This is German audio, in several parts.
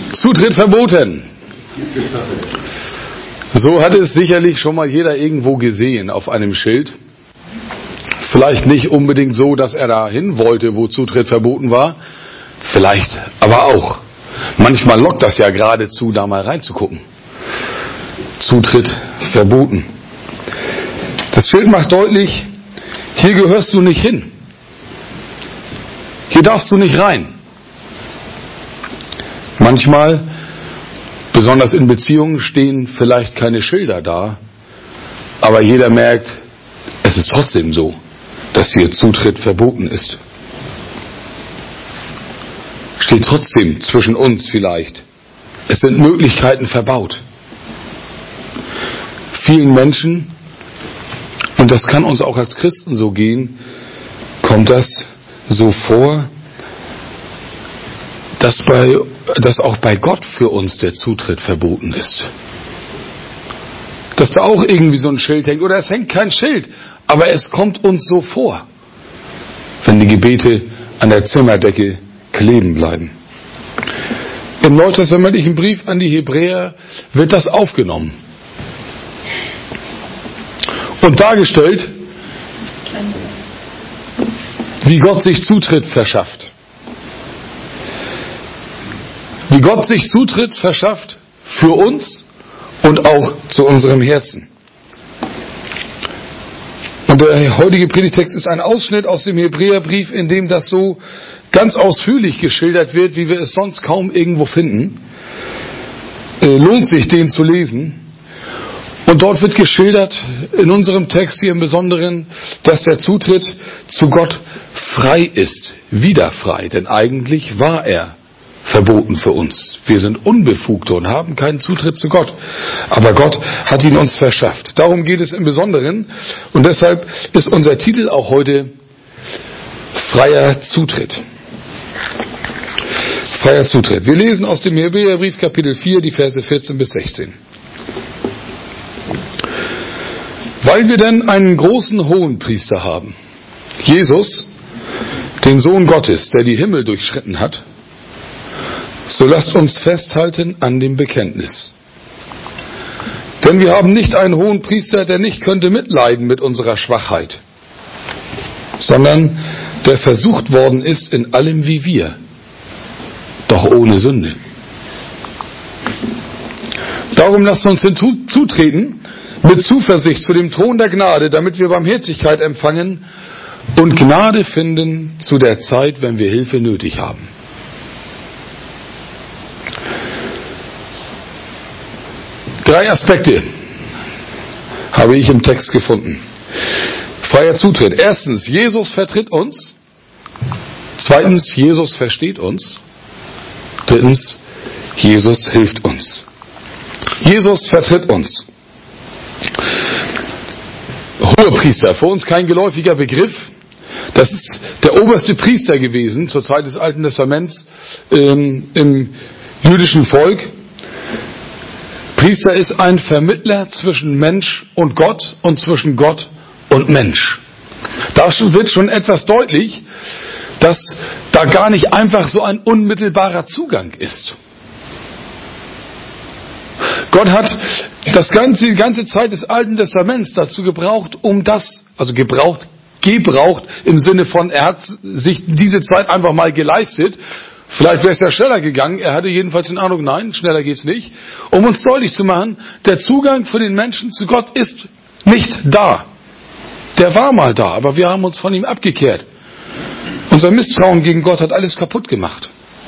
Zutritt verboten. So hat es sicherlich schon mal jeder irgendwo gesehen auf einem Schild. Vielleicht nicht unbedingt so, dass er dahin wollte, wo Zutritt verboten war. Vielleicht aber auch. Manchmal lockt das ja geradezu, da mal reinzugucken. Zutritt verboten. Das Schild macht deutlich, hier gehörst du nicht hin. Hier darfst du nicht rein. Manchmal, besonders in Beziehungen, stehen vielleicht keine Schilder da, aber jeder merkt, es ist trotzdem so, dass hier Zutritt verboten ist. Steht trotzdem zwischen uns vielleicht. Es sind Möglichkeiten verbaut. Vielen Menschen, und das kann uns auch als Christen so gehen, kommt das so vor, dass auch bei Gott für uns der Zutritt verboten ist. Dass da auch irgendwie so ein Schild hängt, oder es hängt kein Schild, aber es kommt uns so vor, wenn die Gebete an der Zimmerdecke kleben bleiben. Im neutestamentlichen Brief an die Hebräer wird das aufgenommen und dargestellt, wie Gott sich Zutritt verschafft. Wie Gott sich Zutritt verschafft für uns und auch zu unserem Herzen. Und der heutige Predigtext ist ein Ausschnitt aus dem Hebräerbrief, in dem das so ganz ausführlich geschildert wird, wie wir es sonst kaum irgendwo finden. Lohnt sich, den zu lesen. Und dort wird geschildert, in unserem Text hier im Besonderen, dass der Zutritt zu Gott frei ist. Wieder frei, denn eigentlich war er verboten für uns. Wir sind Unbefugte und haben keinen Zutritt zu Gott. Aber Gott hat ihn uns verschafft. Darum geht es im Besonderen. Und deshalb ist unser Titel auch heute Freier Zutritt. Freier Zutritt. Wir lesen aus dem Hebräerbrief Kapitel 4, die Verse 14 bis 16. Weil wir denn einen großen Hohenpriester haben, Jesus, den Sohn Gottes, der die Himmel durchschritten hat, so lasst uns festhalten an dem Bekenntnis. Denn wir haben nicht einen Hohenpriester, der nicht könnte mitleiden mit unserer Schwachheit, sondern der versucht worden ist in allem wie wir, doch ohne Sünde. Darum lasst uns hinzutreten mit Zuversicht zu dem Thron der Gnade, damit wir Barmherzigkeit empfangen und Gnade finden zu der Zeit, wenn wir Hilfe nötig haben. Drei Aspekte habe ich im Text gefunden. Freier Zutritt. Erstens, Jesus vertritt uns. Zweitens, Jesus versteht uns. Drittens, Jesus hilft uns. Jesus vertritt uns. Hohepriester, für uns kein geläufiger Begriff. Das ist der oberste Priester gewesen zur Zeit des Alten Testaments im jüdischen Volk. Priester ist ein Vermittler zwischen Mensch und Gott und zwischen Gott und Mensch. Da wird schon etwas deutlich, dass da gar nicht einfach so ein unmittelbarer Zugang ist. Gott hat die ganze Zeit des Alten Testaments dazu gebraucht, gebraucht im Sinne von, er hat sich diese Zeit einfach mal geleistet. Vielleicht wäre es ja schneller gegangen. Er hatte jedenfalls den Eindruck, nein, schneller geht's nicht. Um uns deutlich zu machen, der Zugang für den Menschen zu Gott ist nicht da. Der war mal da, aber wir haben uns von ihm abgekehrt. Unser Misstrauen gegen Gott hat alles kaputt gemacht.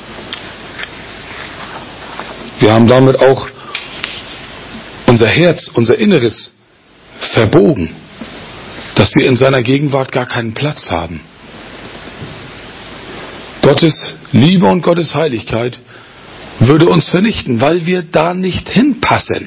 Wir haben damit auch unser Herz, unser Inneres verbogen, dass wir in seiner Gegenwart gar keinen Platz haben. Gottes Liebe und Gottes Heiligkeit würde uns vernichten, weil wir da nicht hinpassen.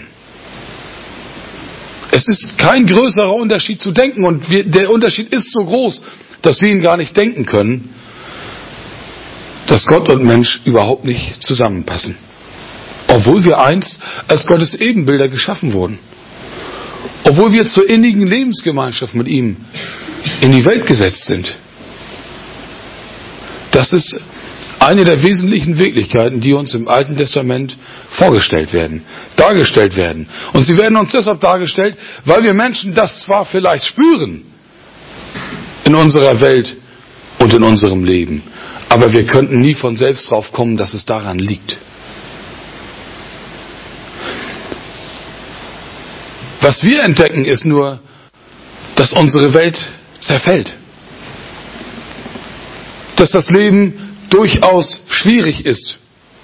Es ist kein größerer Unterschied zu denken und der Unterschied ist so groß, dass wir ihn gar nicht denken können, dass Gott und Mensch überhaupt nicht zusammenpassen. Obwohl wir einst als Gottes Ebenbilder geschaffen wurden. Obwohl wir zur innigen Lebensgemeinschaft mit ihm in die Welt gesetzt sind. Das ist eine der wesentlichen Wirklichkeiten, die uns im Alten Testament dargestellt werden. Und sie werden uns deshalb dargestellt, weil wir Menschen das zwar vielleicht spüren in unserer Welt und in unserem Leben, aber wir könnten nie von selbst drauf kommen, dass es daran liegt. Was wir entdecken, ist nur, dass unsere Welt zerfällt. Dass das Leben durchaus schwierig ist.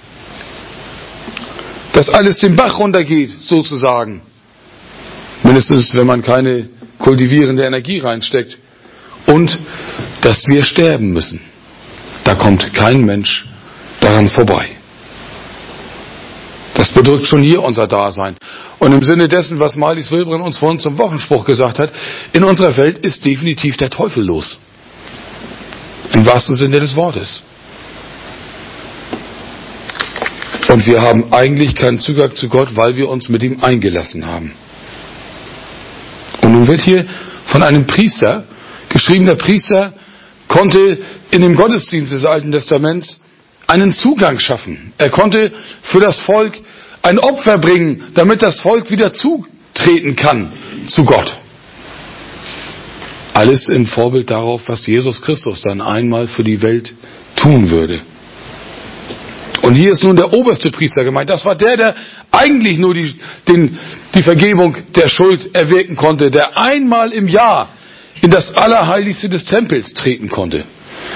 Dass alles den Bach runtergeht, sozusagen. Mindestens, wenn man keine kultivierende Energie reinsteckt. Und dass wir sterben müssen. Da kommt kein Mensch daran vorbei. Das bedrückt schon hier unser Dasein. Und im Sinne dessen, was Marlies Wilbren uns vorhin zum Wochenspruch gesagt hat, in unserer Welt ist definitiv der Teufel los. Im wahrsten Sinne des Wortes. Und wir haben eigentlich keinen Zugang zu Gott, weil wir uns mit ihm eingelassen haben. Und nun wird hier von einem Priester geschrieben, der Priester konnte in dem Gottesdienst des Alten Testaments einen Zugang schaffen. Er konnte für das Volk ein Opfer bringen, damit das Volk wieder zutreten kann zu Gott. Alles im Vorbild darauf, was Jesus Christus dann einmal für die Welt tun würde. Und hier ist nun der oberste Priester gemeint. Das war der eigentlich nur die Vergebung der Schuld erwirken konnte, der einmal im Jahr in das Allerheiligste des Tempels treten konnte.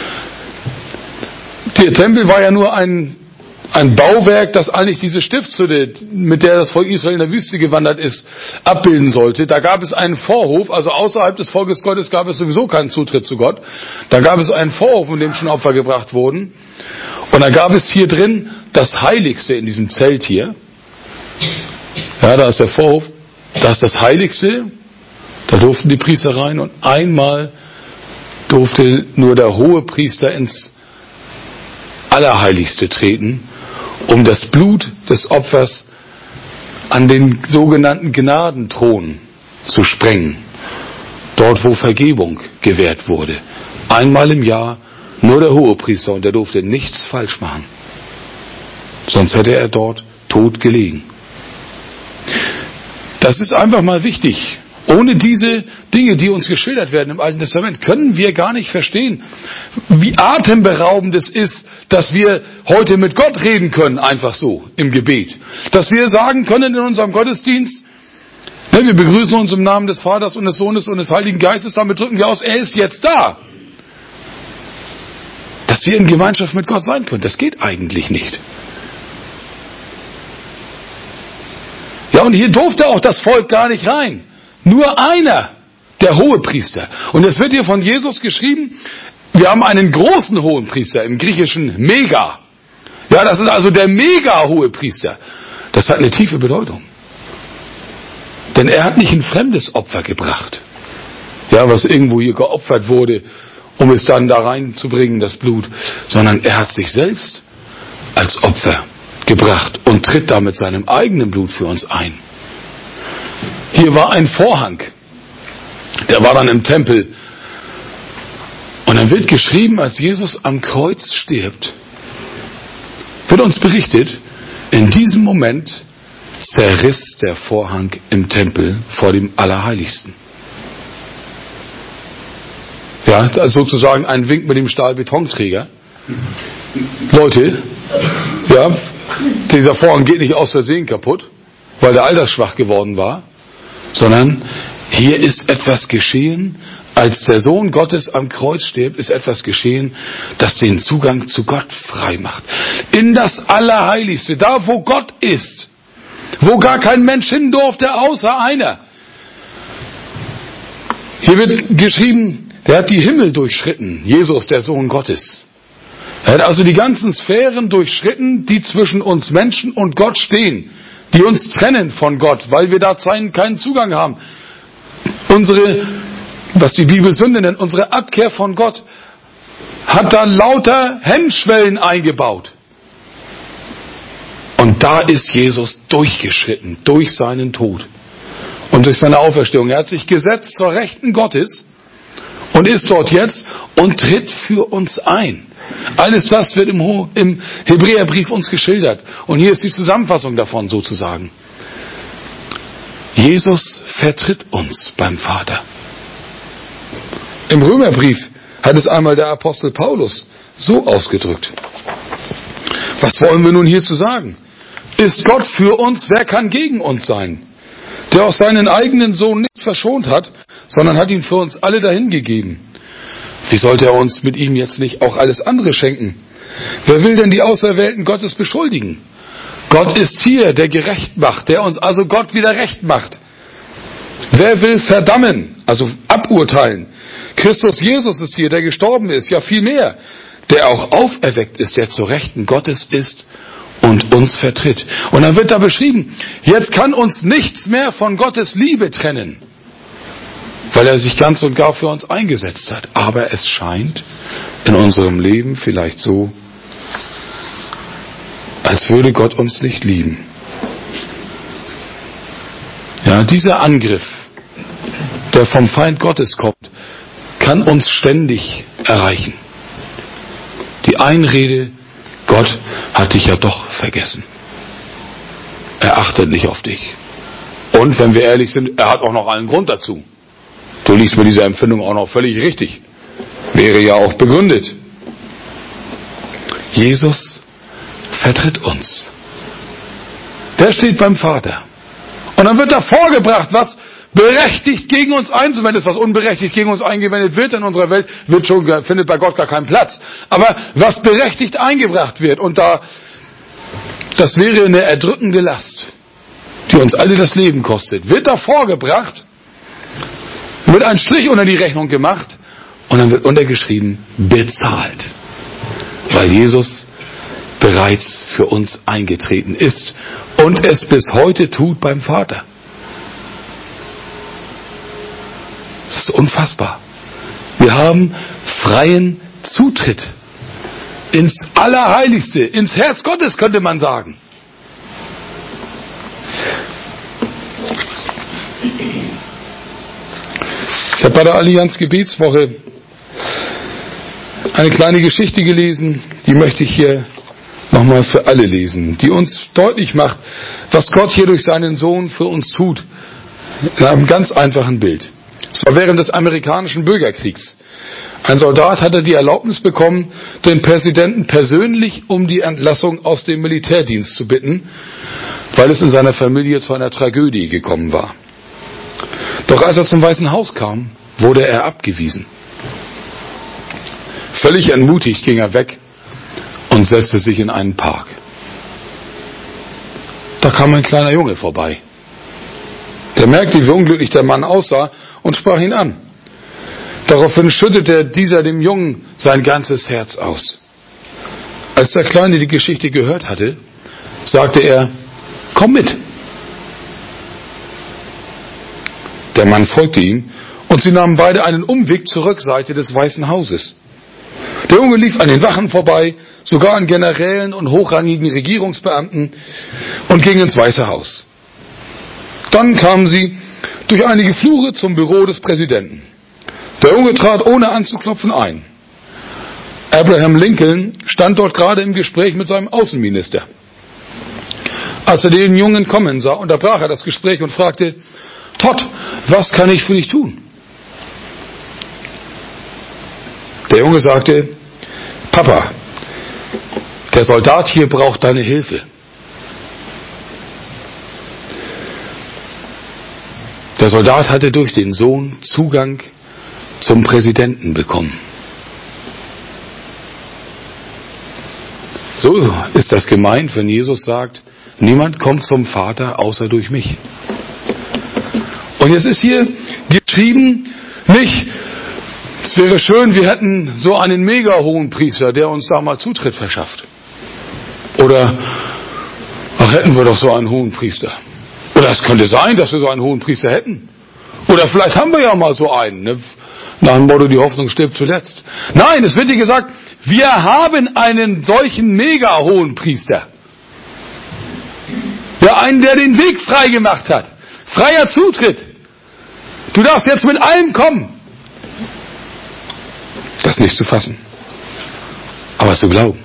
Der Tempel war ja nur ein Bauwerk, das eigentlich diese Stiftshütte, mit der das Volk Israel in der Wüste gewandert ist, abbilden sollte. Da gab es einen Vorhof, also außerhalb des Volkes Gottes gab es sowieso keinen Zutritt zu Gott. Da gab es einen Vorhof, in dem schon Opfer gebracht wurden. Und da gab es hier drin das Heiligste in diesem Zelt hier. Ja, da ist der Vorhof, da ist das Heiligste. Da durften die Priester rein und einmal durfte nur der Hohepriester ins Allerheiligste treten, um das Blut des Opfers an den sogenannten Gnadenthron zu sprengen. Dort, wo Vergebung gewährt wurde. Einmal im Jahr nur der Hohepriester und der durfte nichts falsch machen. Sonst hätte er dort tot gelegen. Das ist einfach mal wichtig. Ohne diese Dinge, die uns geschildert werden im Alten Testament, können wir gar nicht verstehen, wie atemberaubend es ist, dass wir heute mit Gott reden können, einfach so, im Gebet. Dass wir sagen können in unserem Gottesdienst, wir begrüßen uns im Namen des Vaters und des Sohnes und des Heiligen Geistes, damit drücken wir aus, er ist jetzt da. Dass wir in Gemeinschaft mit Gott sein können, das geht eigentlich nicht. Ja, und hier durfte auch das Volk gar nicht rein. Nur einer, der Hohepriester. Und es wird hier von Jesus geschrieben, wir haben einen großen Hohenpriester, im Griechischen Mega. Ja, das ist also der Mega-Hohepriester. Das hat eine tiefe Bedeutung. Denn er hat nicht ein fremdes Opfer gebracht. Ja, was irgendwo hier geopfert wurde, um es dann da reinzubringen, das Blut. Sondern er hat sich selbst als Opfer gebracht und tritt da mit seinem eigenen Blut für uns ein. Hier war ein Vorhang, der war dann im Tempel. Und dann wird geschrieben, als Jesus am Kreuz stirbt, wird uns berichtet, in diesem Moment zerriss der Vorhang im Tempel vor dem Allerheiligsten. Ja, das ist sozusagen ein Wink mit dem Stahlbetonträger. Leute, ja, dieser Vorhang geht nicht aus Versehen kaputt, weil der altersschwach geworden war, sondern hier ist etwas geschehen, als der Sohn Gottes am Kreuz stirbt, ist etwas geschehen, das den Zugang zu Gott frei macht. In das Allerheiligste, da wo Gott ist, wo gar kein Mensch hin durfte, außer einer. Hier wird geschrieben, der hat die Himmel durchschritten, Jesus, der Sohn Gottes. Er hat also die ganzen Sphären durchschritten, die zwischen uns Menschen und Gott stehen, die uns trennen von Gott, weil wir da keinen Zugang haben. Unsere, was die Bibel Sünde nennt, unsere Abkehr von Gott hat da lauter Hemmschwellen eingebaut. Und da ist Jesus durchgeschritten, durch seinen Tod und durch seine Auferstehung. Er hat sich gesetzt zur Rechten Gottes und ist dort jetzt und tritt für uns ein. Alles das wird im Hebräerbrief uns geschildert. Und hier ist die Zusammenfassung davon sozusagen. Jesus vertritt uns beim Vater. Im Römerbrief hat es einmal der Apostel Paulus so ausgedrückt. Was wollen wir nun hierzu sagen? Ist Gott für uns, wer kann gegen uns sein? Der auch seinen eigenen Sohn nicht verschont hat, sondern hat ihn für uns alle dahingegeben. Wie sollte er uns mit ihm jetzt nicht auch alles andere schenken? Wer will denn die Auserwählten Gottes beschuldigen? Gott ist hier, der gerecht macht, der uns also Gott wieder recht macht. Wer will verdammen, also aburteilen? Christus Jesus ist hier, der gestorben ist, ja viel mehr, der auch auferweckt ist, der zur Rechten Gottes ist und uns vertritt. Und dann wird da beschrieben, jetzt kann uns nichts mehr von Gottes Liebe trennen, weil er sich ganz und gar für uns eingesetzt hat. Aber es scheint in unserem Leben vielleicht so, als würde Gott uns nicht lieben. Ja, dieser Angriff, der vom Feind Gottes kommt, kann uns ständig erreichen. Die Einrede, Gott hat dich ja doch vergessen. Er achtet nicht auf dich. Und wenn wir ehrlich sind, er hat auch noch einen Grund dazu. Du liegst mit dieser Empfindung auch noch völlig richtig. Wäre ja auch begründet. Jesus vertritt uns. Der steht beim Vater. Und dann wird da vorgebracht, was berechtigt gegen uns einzuwenden ist, was unberechtigt gegen uns eingewendet wird in unserer Welt, findet bei Gott gar keinen Platz. Aber was berechtigt eingebracht wird, und das wäre eine erdrückende Last, die uns alle das Leben kostet, wird da vorgebracht, wird ein Strich unter die Rechnung gemacht und dann wird untergeschrieben, bezahlt. Weil Jesus bereits für uns eingetreten ist und es bis heute tut beim Vater. Das ist unfassbar. Wir haben freien Zutritt ins Allerheiligste, ins Herz Gottes, könnte man sagen. Ich habe bei der Allianz Gebetswoche eine kleine Geschichte gelesen, die möchte ich hier nochmal für alle lesen, die uns deutlich macht, was Gott hier durch seinen Sohn für uns tut, in einem ganz einfachen Bild. Es war während des amerikanischen Bürgerkriegs. Ein Soldat hatte die Erlaubnis bekommen, den Präsidenten persönlich um die Entlassung aus dem Militärdienst zu bitten, weil es in seiner Familie zu einer Tragödie gekommen war. Doch als er zum Weißen Haus kam, wurde er abgewiesen. Völlig entmutigt ging er weg und setzte sich in einen Park. Da kam ein kleiner Junge vorbei. Der merkte, wie unglücklich der Mann aussah und sprach ihn an. Daraufhin schüttete dieser dem Jungen sein ganzes Herz aus. Als der Kleine die Geschichte gehört hatte, sagte er, komm mit. Der Mann folgte ihm und sie nahmen beide einen Umweg zur Rückseite des Weißen Hauses. Der Junge lief an den Wachen vorbei, sogar an Generälen und hochrangigen Regierungsbeamten und ging ins Weiße Haus. Dann kamen sie durch einige Flure zum Büro des Präsidenten. Der Junge trat ohne anzuklopfen ein. Abraham Lincoln stand dort gerade im Gespräch mit seinem Außenminister. Als er den Jungen kommen sah, unterbrach er das Gespräch und fragte, Todd, was kann ich für dich tun? Der Junge sagte, Papa, der Soldat hier braucht deine Hilfe. Der Soldat hatte durch den Sohn Zugang zum Präsidenten bekommen. So ist das gemeint, wenn Jesus sagt, niemand kommt zum Vater außer durch mich. Und jetzt ist hier geschrieben, nicht, es wäre schön, wir hätten so einen mega hohen Priester, der uns da mal Zutritt verschafft. Oder, ach, hätten wir doch so einen hohen Priester. Oder es könnte sein, dass wir so einen hohen Priester hätten. Oder vielleicht haben wir ja mal so einen, ne? Nach dem Motto, die Hoffnung stirbt zuletzt. Nein, es wird hier gesagt, wir haben einen solchen mega hohen Priester. Ja, einen, der den Weg frei gemacht hat. Freier Zutritt. Du darfst jetzt mit allem kommen. Das ist nicht zu fassen. Aber zu glauben.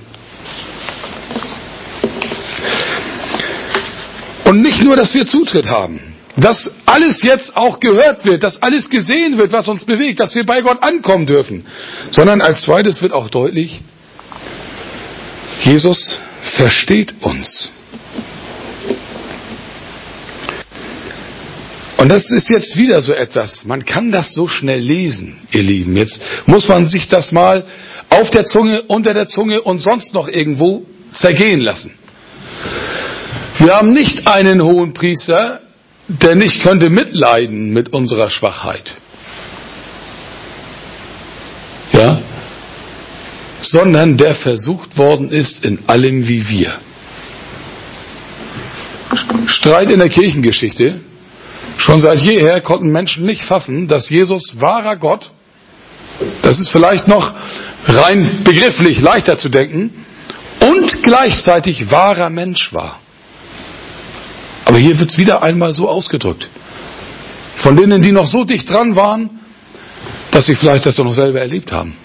Und nicht nur, dass wir Zutritt haben, dass alles jetzt auch gehört wird, dass alles gesehen wird, was uns bewegt, dass wir bei Gott ankommen dürfen, sondern als zweites wird auch deutlich, Jesus versteht uns. Und das ist jetzt wieder so etwas, man kann das so schnell lesen, ihr Lieben. Jetzt muss man sich das mal auf der Zunge, unter der Zunge und sonst noch irgendwo zergehen lassen. Wir haben nicht einen Hohenpriester, der nicht könnte mitleiden mit unserer Schwachheit. Ja? Sondern der versucht worden ist in allem wie wir. Streit in der Kirchengeschichte. Schon seit jeher konnten Menschen nicht fassen, dass Jesus wahrer Gott, das ist vielleicht noch rein begrifflich leichter zu denken, und gleichzeitig wahrer Mensch war. Aber hier wird es wieder einmal so ausgedrückt. Von denen, die noch so dicht dran waren, dass sie vielleicht das doch noch selber erlebt haben.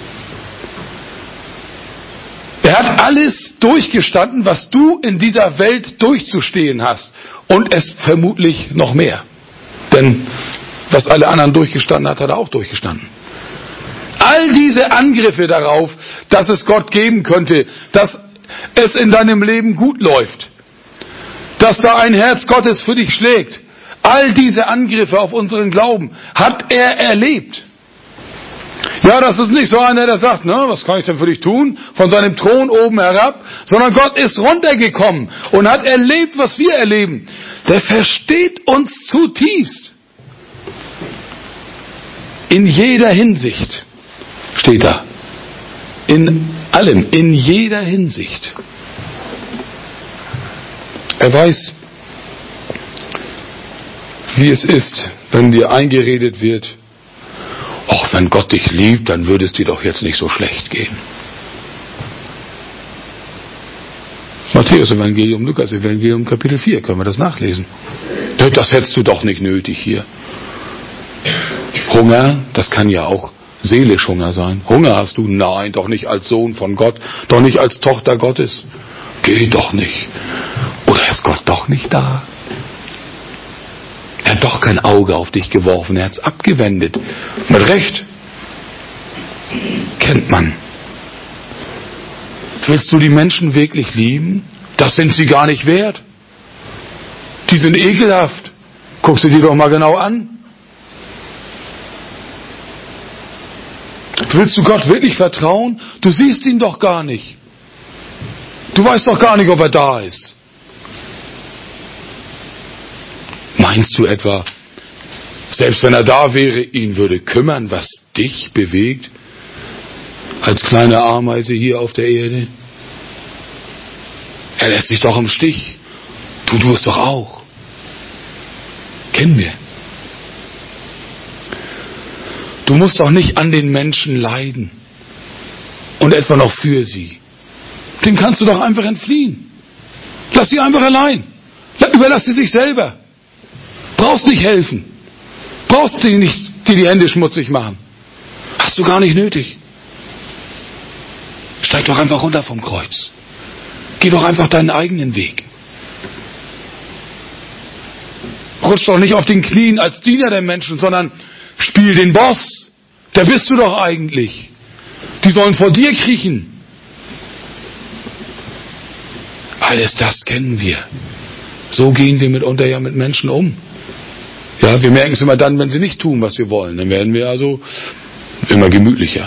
Er hat alles durchgestanden, was du in dieser Welt durchzustehen hast. Und es vermutlich noch mehr. Denn was alle anderen durchgestanden hat, hat er auch durchgestanden. All diese Angriffe darauf, dass es Gott geben könnte, dass es in deinem Leben gut läuft, dass da ein Herz Gottes für dich schlägt, all diese Angriffe auf unseren Glauben hat er erlebt. Ja, das ist nicht so einer, der sagt, was kann ich denn für dich tun? Von seinem Thron oben herab. Sondern Gott ist runtergekommen und hat erlebt, was wir erleben. Der versteht uns zutiefst. In jeder Hinsicht steht da. In allem, in jeder Hinsicht. Er weiß, wie es ist, wenn dir eingeredet wird, ach, wenn Gott dich liebt, dann würde es dir doch jetzt nicht so schlecht gehen. Matthäus-Evangelium, Lukas-Evangelium, Kapitel 4, können wir das nachlesen. Das hättest du doch nicht nötig hier. Hunger, das kann ja auch seelisch Hunger sein. Hunger hast du? Nein, doch nicht als Sohn von Gott, doch nicht als Tochter Gottes. Geht doch nicht. Oder ist Gott doch nicht da? Er hat doch kein Auge auf dich geworfen, er hat es abgewendet. Mit Recht. Kennt man. Willst du die Menschen wirklich lieben? Das sind sie gar nicht wert. Die sind ekelhaft. Guck sie dir doch mal genau an. Willst du Gott wirklich vertrauen? Du siehst ihn doch gar nicht. Du weißt doch gar nicht, ob er da ist. Meinst du etwa, selbst wenn er da wäre, ihn würde kümmern, was dich bewegt? Als kleine Ameise hier auf der Erde? Er lässt dich doch im Stich. Du es doch auch. Kennen wir. Du musst doch nicht an den Menschen leiden. Und etwa noch für sie. Dem kannst du doch einfach entfliehen. Lass sie einfach allein. Überlass sie sich selber. Brauchst nicht helfen. Brauchst dir nicht die Hände schmutzig machen. Hast du gar nicht nötig. Steig doch einfach runter vom Kreuz. Geh doch einfach deinen eigenen Weg. Rutsch doch nicht auf den Knien als Diener der Menschen, sondern spiel den Boss. Der bist du doch eigentlich. Die sollen vor dir kriechen. Alles das kennen wir. So gehen wir mitunter ja mit Menschen um. Ja, wir merken es immer dann, wenn sie nicht tun, was wir wollen. Dann werden wir also immer gemütlicher.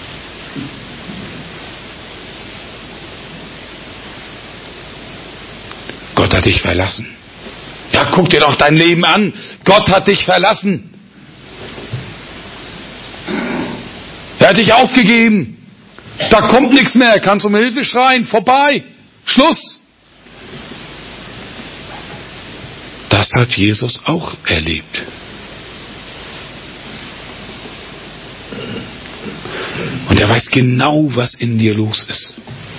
Gott hat dich verlassen. Ja, guck dir doch dein Leben an. Gott hat dich verlassen. Er hat dich aufgegeben. Da kommt nichts mehr. Kannst um Hilfe schreien. Vorbei. Schluss. Das hat Jesus auch erlebt. Und er weiß genau, was in dir los ist.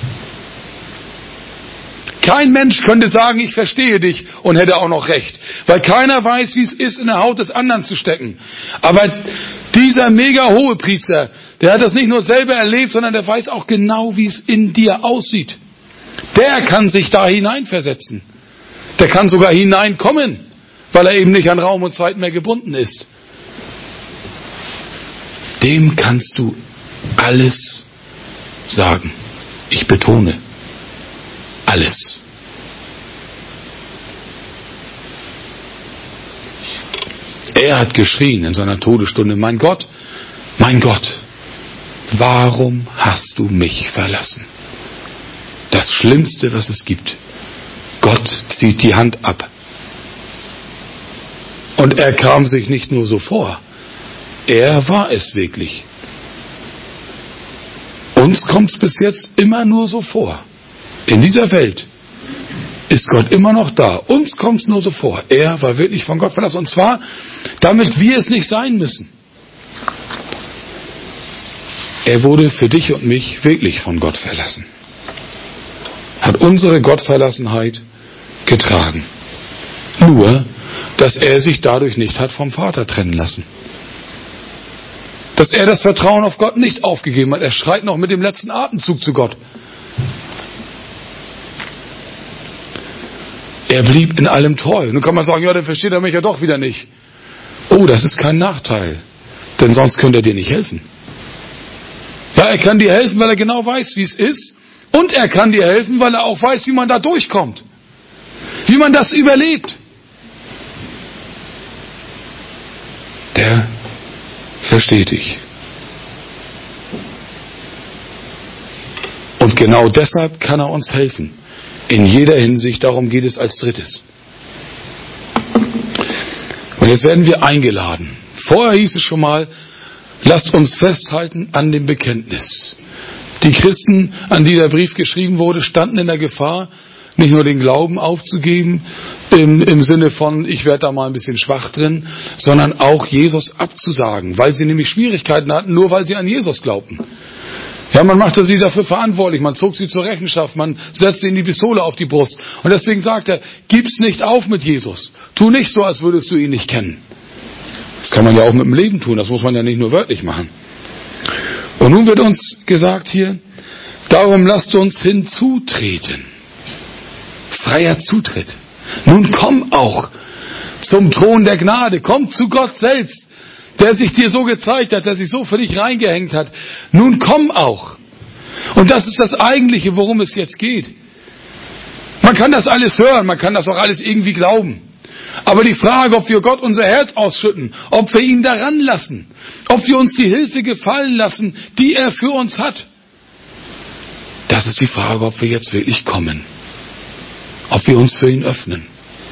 Kein Mensch könnte sagen, ich verstehe dich und hätte auch noch recht. Weil keiner weiß, wie es ist, in der Haut des anderen zu stecken. Aber Dieser mega Hohepriester, der hat das nicht nur selber erlebt, sondern der weiß auch genau, wie es in dir aussieht. Der kann sich da hineinversetzen. Der kann sogar hineinkommen, weil er eben nicht an Raum und Zeit mehr gebunden ist. Dem kannst du alles sagen. Ich betone, alles. Er hat geschrien in seiner Todesstunde, mein Gott, warum hast du mich verlassen? Das Schlimmste, was es gibt. Gott zieht die Hand ab. Und er kam sich nicht nur so vor, er war es wirklich. Uns kommt es bis jetzt immer nur so vor. In dieser Welt ist Gott immer noch da. Uns kommt es nur so vor. Er war wirklich von Gott verlassen. Und zwar, damit wir es nicht sein müssen. Er wurde für dich und mich wirklich von Gott verlassen. Hat unsere Gottverlassenheit getragen. Nur, dass er sich dadurch nicht hat vom Vater trennen lassen. Dass er das Vertrauen auf Gott nicht aufgegeben hat. Er schreit noch mit dem letzten Atemzug zu Gott. Er blieb in allem treu. Nun kann man sagen, ja, dann versteht er mich ja doch wieder nicht. Oh, das ist kein Nachteil. Denn sonst könnte er dir nicht helfen. Ja, er kann dir helfen, weil er genau weiß, wie es ist. Und er kann dir helfen, weil er auch weiß, wie man da durchkommt. Wie man das überlebt. Der versteht dich. Und genau deshalb kann er uns helfen. In jeder Hinsicht, darum geht es als drittes. Und jetzt werden wir eingeladen. Vorher hieß es schon mal, lasst uns festhalten an dem Bekenntnis. Die Christen, an die der Brief geschrieben wurde, standen in der Gefahr, nicht nur den Glauben aufzugeben, im Sinne von, ich werde da mal ein bisschen schwach drin, sondern auch Jesus abzusagen, weil sie nämlich Schwierigkeiten hatten, nur weil sie an Jesus glaubten. Ja, man machte sie dafür verantwortlich, man zog sie zur Rechenschaft, man setzte ihnen die Pistole auf die Brust. Und deswegen sagt er, gib's nicht auf mit Jesus. Tu nicht so, als würdest du ihn nicht kennen. Das kann man ja auch mit dem Leben tun, das muss man ja nicht nur wörtlich machen. Und nun wird uns gesagt hier, darum lasst uns hinzutreten. Freier Zutritt. Nun komm auch zum Thron der Gnade, komm zu Gott selbst, der sich dir so gezeigt hat, der sich so für dich reingehängt hat. Nun komm auch. Und das ist das Eigentliche, worum es jetzt geht. Man kann das alles hören, man kann das auch alles irgendwie glauben. Aber die Frage, ob wir Gott unser Herz ausschütten, ob wir ihn daran lassen, ob wir uns die Hilfe gefallen lassen, die er für uns hat, das ist die Frage, ob wir jetzt wirklich kommen. Ob wir uns für ihn öffnen.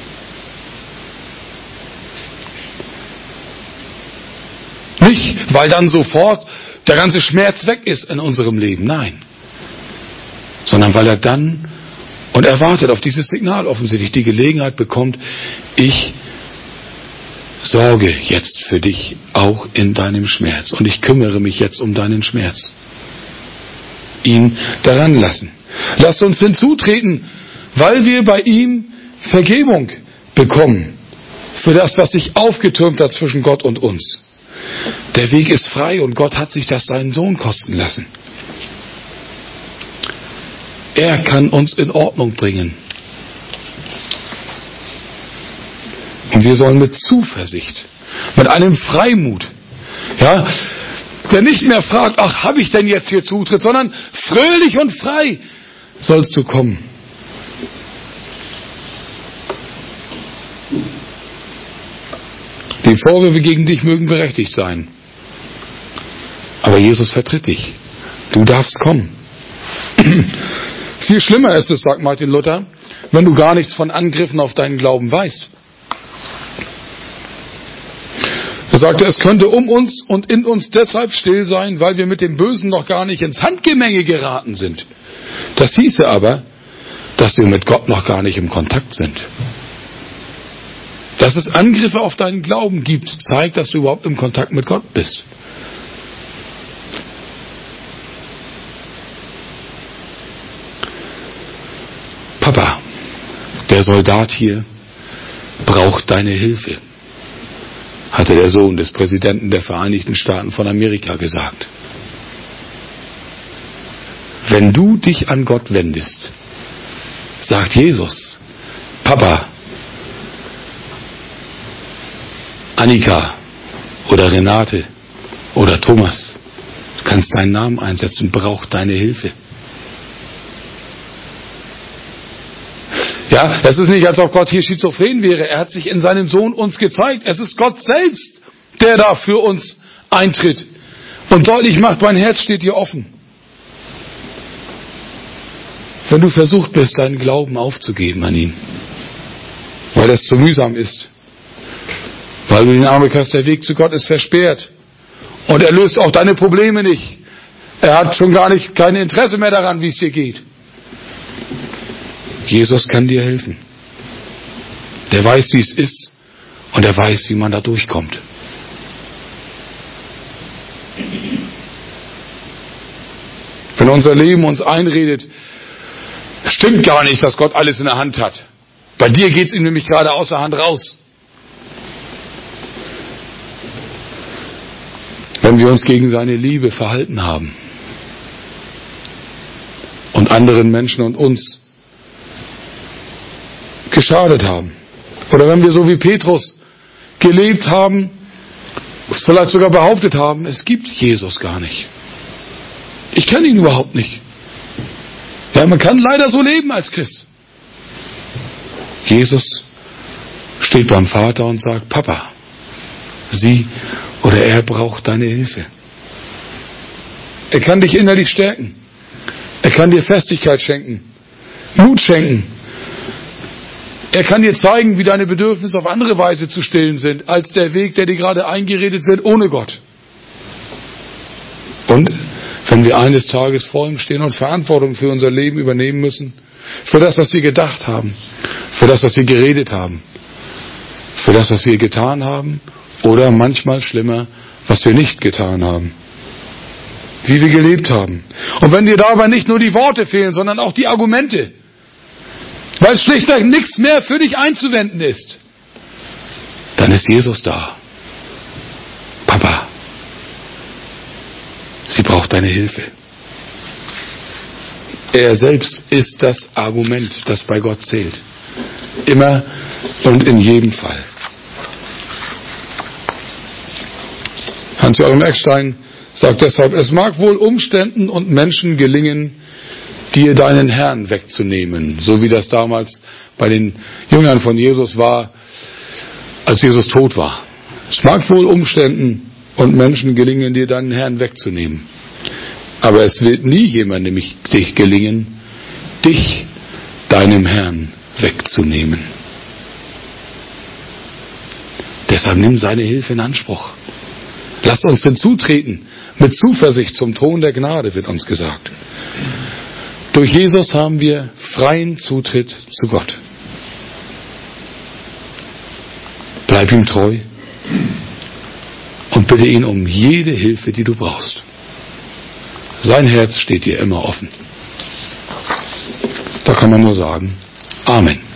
Nicht, weil dann sofort der ganze Schmerz weg ist in unserem Leben, nein. Sondern weil er dann, und er wartet auf dieses Signal offensichtlich, die Gelegenheit bekommt, ich sorge jetzt für dich auch in deinem Schmerz. Und ich kümmere mich jetzt um deinen Schmerz. Ihn daran lassen. Lasst uns hinzutreten, weil wir bei ihm Vergebung bekommen für das, was sich aufgetürmt hat zwischen Gott und uns. Der Weg ist frei und Gott hat sich das seinen Sohn kosten lassen. Er kann uns in Ordnung bringen. Und wir sollen mit Zuversicht, mit einem Freimut, ja, der nicht mehr fragt, ach, habe ich denn jetzt hier Zutritt, sondern fröhlich und frei sollst du kommen. Die Vorwürfe gegen dich mögen berechtigt sein. Aber Jesus vertritt dich. Du darfst kommen. Viel schlimmer ist es, sagt Martin Luther, wenn du gar nichts von Angriffen auf deinen Glauben weißt. Er sagte, es könnte um uns und in uns deshalb still sein, weil wir mit dem Bösen noch gar nicht ins Handgemenge geraten sind. Das hieße aber, dass wir mit Gott noch gar nicht im Kontakt sind. Dass es Angriffe auf deinen Glauben gibt, zeigt, dass du überhaupt im Kontakt mit Gott bist. Papa, der Soldat hier braucht deine Hilfe, hatte der Sohn des Präsidenten der Vereinigten Staaten von Amerika gesagt. Wenn du dich an Gott wendest, sagt Jesus, Papa, Annika oder Renate oder Thomas, du kannst deinen Namen einsetzen, braucht deine Hilfe. Ja, es ist nicht, als ob Gott hier schizophren wäre. Er hat sich in seinem Sohn uns gezeigt. Es ist Gott selbst, der da für uns eintritt und deutlich macht, mein Herz steht dir offen. Wenn du versucht bist, deinen Glauben aufzugeben an ihn, weil es zu mühsam ist, weil du den Eindruck hast, der Weg zu Gott ist versperrt und er löst auch deine Probleme nicht. Er hat schon gar nicht kein Interesse mehr daran, wie es dir geht. Jesus kann dir helfen. Der weiß, wie es ist und er weiß, wie man da durchkommt. Wenn unser Leben uns einredet, stimmt gar nicht, dass Gott alles in der Hand hat. Bei dir geht es ihm nämlich gerade aus der Hand raus. Wenn wir uns gegen seine Liebe verhalten haben und anderen Menschen und uns geschadet haben. Oder wenn wir so wie Petrus gelebt haben, vielleicht sogar behauptet haben, es gibt Jesus gar nicht. Ich kenne ihn überhaupt nicht. Ja, man kann leider so leben als Christ. Jesus steht beim Vater und sagt, Papa, sie oder er braucht deine Hilfe. Er kann dich innerlich stärken. Er kann dir Festigkeit schenken, Mut schenken. Er kann dir zeigen, wie deine Bedürfnisse auf andere Weise zu stillen sind, als der Weg, der dir gerade eingeredet wird, ohne Gott. Und wenn wir eines Tages vor ihm stehen und Verantwortung für unser Leben übernehmen müssen, für das, was wir gedacht haben, für das, was wir geredet haben, für das, was wir getan haben, oder manchmal schlimmer, was wir nicht getan haben, wie wir gelebt haben. Und wenn dir dabei nicht nur die Worte fehlen, sondern auch die Argumente, weil schlichtweg nichts mehr für dich einzuwenden ist, dann ist Jesus da. Papa, sie braucht deine Hilfe. Er selbst ist das Argument, das bei Gott zählt. Immer und in jedem Fall. Hans-Joachim Eckstein sagt deshalb, es mag wohl Umständen und Menschen gelingen, dir deinen Herrn wegzunehmen, so wie das damals bei den Jüngern von Jesus war, als Jesus tot war. Es mag wohl Umständen und Menschen gelingen, dir deinen Herrn wegzunehmen. Aber es wird nie jemandem dich gelingen, dich deinem Herrn wegzunehmen. Deshalb nimm seine Hilfe in Anspruch. Lasst uns hinzutreten, mit Zuversicht zum Thron der Gnade, wird uns gesagt. Durch Jesus haben wir freien Zutritt zu Gott. Bleib ihm treu und bitte ihn um jede Hilfe, die du brauchst. Sein Herz steht dir immer offen. Da kann man nur sagen, Amen.